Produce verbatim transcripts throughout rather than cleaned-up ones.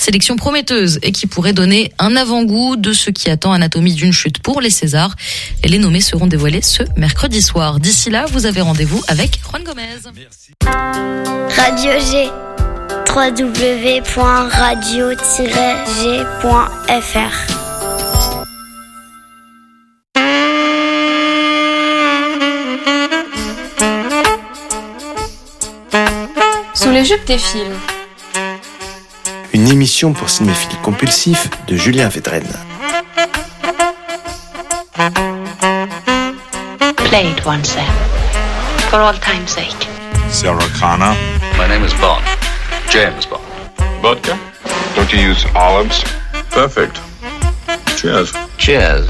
sélection prometteuse et qui pourrait donner un avant-goût de ce qui attend Anatomie d'une chute pour les Césars. Et les nommés seront dévoilés ce mercredi soir. D'ici là, vous avez rendez-vous avec Juan Gomez. Merci. Radio G, w w w point radio tiret g point f r. Sous les jupes des films. Une émission pour cinéphiles compulsifs de Julien Védrenne. Play it once then, for all time's sake. Sarah Connor. My name is Bond. James Bond. Vodka? Don't you use olives? Perfect. Cheers. Cheers.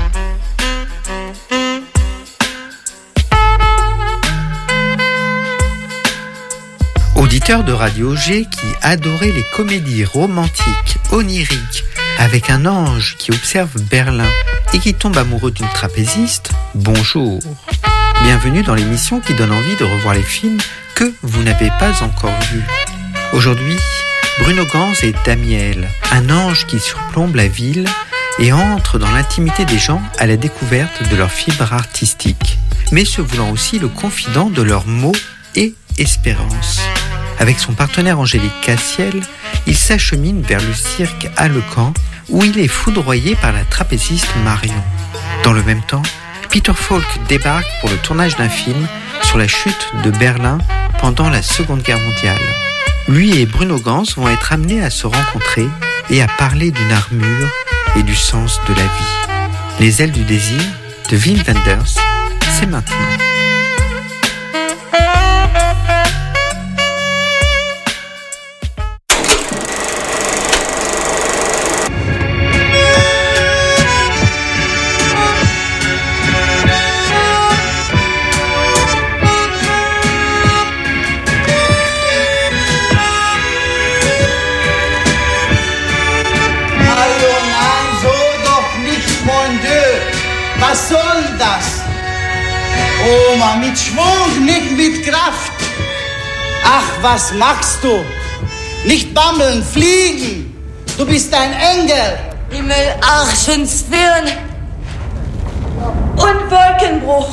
Auditeur de Radio G qui adorait les comédies romantiques, oniriques, avec un ange qui observe Berlin et qui tombe amoureux d'une trapéziste, bonjour. Bienvenue dans l'émission qui donne envie de revoir les films que vous n'avez pas encore vus. Aujourd'hui, Bruno Ganz et Damiel, un ange qui surplombe la ville et entre dans l'intimité des gens à la découverte de leurs fibres artistiques, mais se voulant aussi le confident de leurs maux et espérances. Avec son partenaire Angélique Cassiel, il s'achemine vers le cirque Allecamp où il est foudroyé par la trapéziste Marion. Dans le même temps, Peter Falk débarque pour le tournage d'un film sur la chute de Berlin pendant la Seconde Guerre mondiale. Lui et Bruno Ganz vont être amenés à se rencontrer et à parler d'une armure et du sens de la vie. Les ailes du désir de Wim Wenders, c'est maintenant. Was soll das? Oma, mit Schwung, nicht mit Kraft. Ach, was machst du? Nicht bammeln, fliegen. Du bist ein Engel. Himmel, Arschen, Zwirn und Wolkenbruch.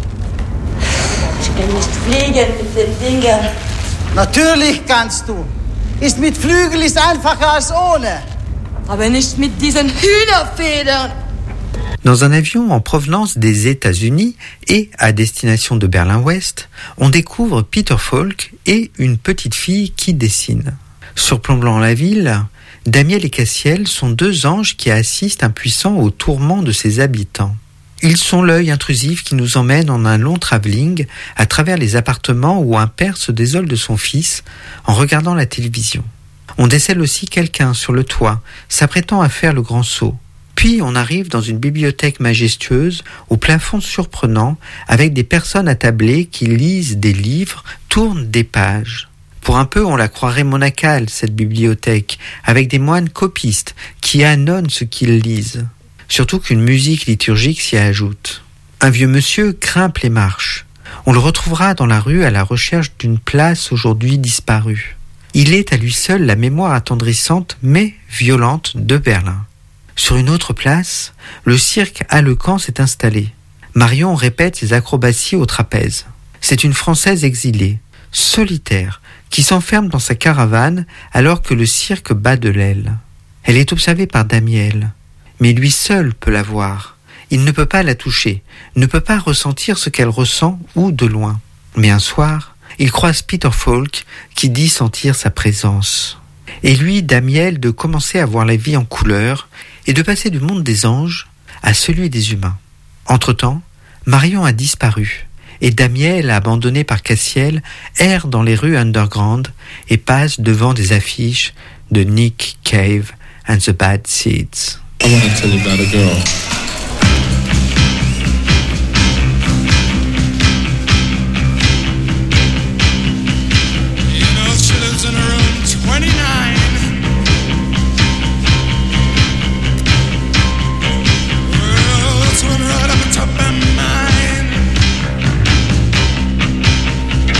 Ich kann nicht fliegen mit den Dingen. Natürlich kannst du. Ist mit Flügel ist einfacher als ohne. Aber nicht mit diesen Hühnerfedern. Dans un avion en provenance des États-Unis et à destination de Berlin-Ouest, on découvre Peter Falk et une petite fille qui dessine. Surplombant la ville, Damiel et Cassiel sont deux anges qui assistent impuissants aux tourments de ses habitants. Ils sont l'œil intrusif qui nous emmène en un long travelling à travers les appartements où un père se désole de son fils en regardant la télévision. On décèle aussi quelqu'un sur le toit, s'apprêtant à faire le grand saut. Puis on arrive dans une bibliothèque majestueuse, au plafond surprenant, avec des personnes attablées qui lisent des livres, tournent des pages. Pour un peu, on la croirait monacale, cette bibliothèque, avec des moines copistes qui annonnent ce qu'ils lisent. Surtout qu'une musique liturgique s'y ajoute. Un vieux monsieur grimpe les marches. On le retrouvera dans la rue à la recherche d'une place aujourd'hui disparue. Il est à lui seul la mémoire attendrissante mais violente de Berlin. Sur une autre place, le cirque Allecamp s'est installé. Marion répète ses acrobaties au trapèze. C'est une Française exilée, solitaire, qui s'enferme dans sa caravane alors que le cirque bat de l'aile. Elle est observée par Damiel, mais lui seul peut la voir. Il ne peut pas la toucher, ne peut pas ressentir ce qu'elle ressent ou de loin. Mais un soir, il croise Peter Falk qui dit sentir sa présence. Et lui, Damiel, de commencer à voir la vie en couleur et de passer du monde des anges à celui des humains. Entre-temps, Marion a disparu et Damiel, abandonné par Cassiel, erre dans les rues underground et passe devant des affiches de Nick Cave and the Bad Seeds. I want to tell you about a girl.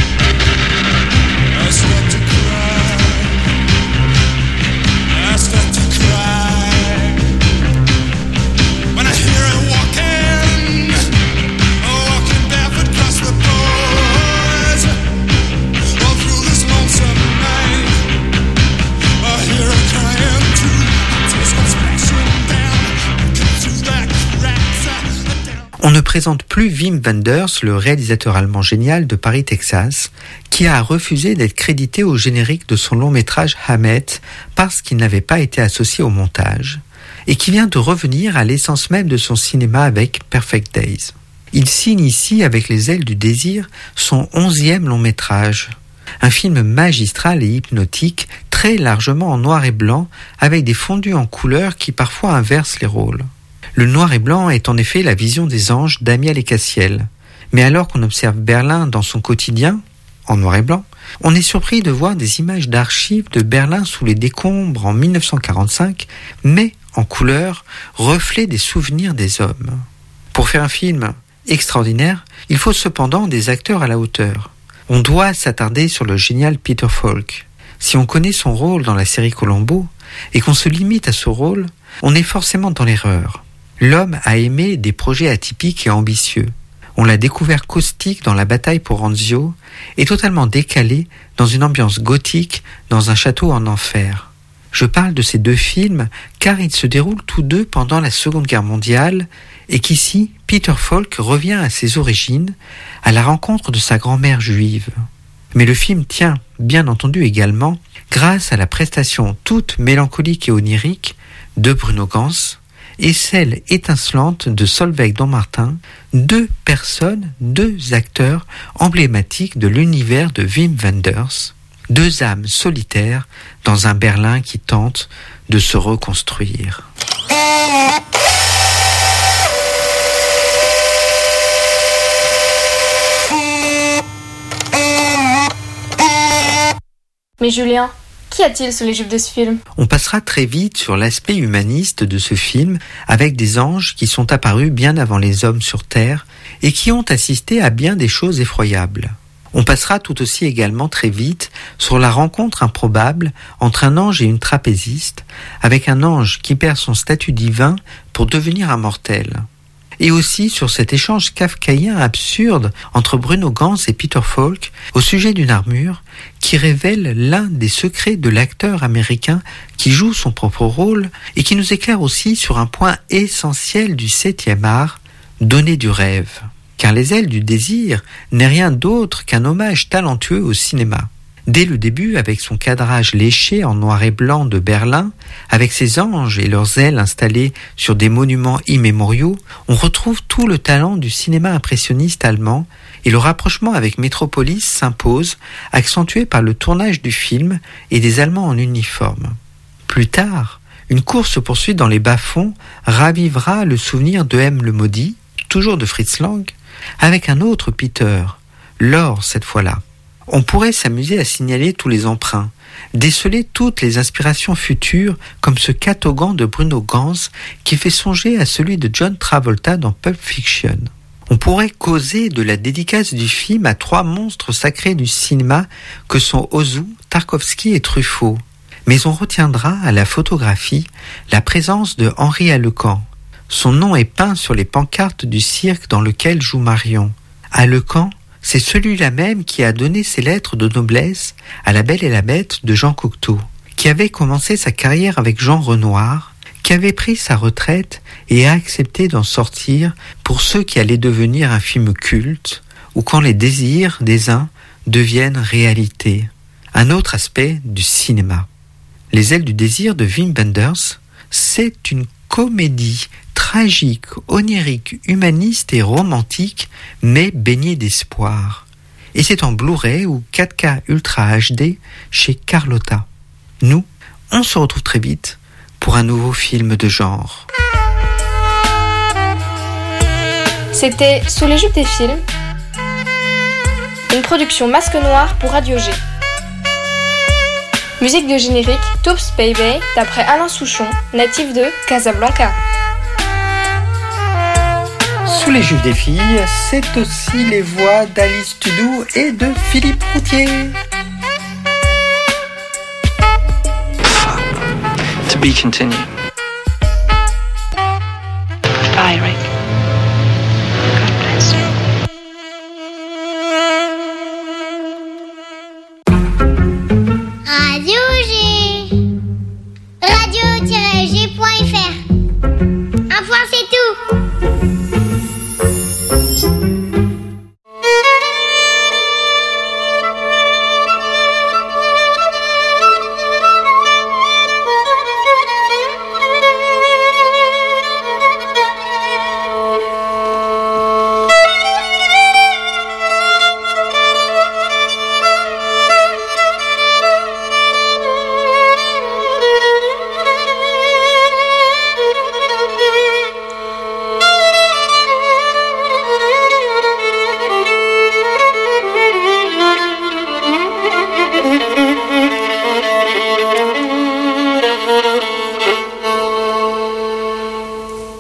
Start to Mais Julien, qu'y a-t-il sous les jupes de ce film ? On passera très vite sur l'aspect humaniste de ce film avec des anges qui sont apparus bien avant les hommes sur Terre et qui ont assisté à bien des choses effroyables. On passera tout aussi également très vite sur la rencontre improbable entre un ange et une trapéziste, avec un ange qui perd son statut divin pour devenir un mortel. Et aussi sur cet échange kafkaïen absurde entre Bruno Ganz et Peter Falk au sujet d'une armure qui révèle l'un des secrets de l'acteur américain qui joue son propre rôle et qui nous éclaire aussi sur un point essentiel du septième art, donner du rêve. Car Les ailes du désir n'est rien d'autre qu'un hommage talentueux au cinéma. Dès le début, avec son cadrage léché en noir et blanc de Berlin, avec ses anges et leurs ailes installées sur des monuments immémoriaux, on retrouve tout le talent du cinéma impressionniste allemand et le rapprochement avec Metropolis s'impose, accentué par le tournage du film et des Allemands en uniforme. Plus tard, une course-poursuite dans les bas-fonds ravivera le souvenir de M. le Maudit, toujours de Fritz Lang, avec un autre Peter, Laure cette fois-là. On pourrait s'amuser à signaler tous les emprunts, déceler toutes les inspirations futures comme ce catogan de Bruno Ganz qui fait songer à celui de John Travolta dans Pulp Fiction. On pourrait causer de la dédicace du film à trois monstres sacrés du cinéma que sont Ozu, Tarkovsky et Truffaut. Mais on retiendra à la photographie la présence de Henri Alecan. Son nom est peint sur les pancartes du cirque dans lequel joue Marion. Alecan, c'est celui-là même qui a donné ses lettres de noblesse à La Belle et la Bête de Jean Cocteau, qui avait commencé sa carrière avec Jean Renoir, qui avait pris sa retraite et a accepté d'en sortir pour ce qui allait devenir un film culte, ou quand les désirs des uns deviennent réalité. Un autre aspect du cinéma. Les ailes du désir de Wim Wenders, c'est une comédie tragique, onirique, humaniste et romantique, mais baignée d'espoir. Et c'est en Blu-ray ou quatre K Ultra H D chez Carlotta. Nous, on se retrouve très vite pour un nouveau film de genre. C'était Sous les jupes des films, une production Masque Noir pour Radio G. Musique de générique Toops Baby d'après Alain Souchon, natif de Casablanca. Sous les jupes des filles, c'est aussi les voix d'Alice Tudou et de Philippe Routier. To be continued. Bye, Rick.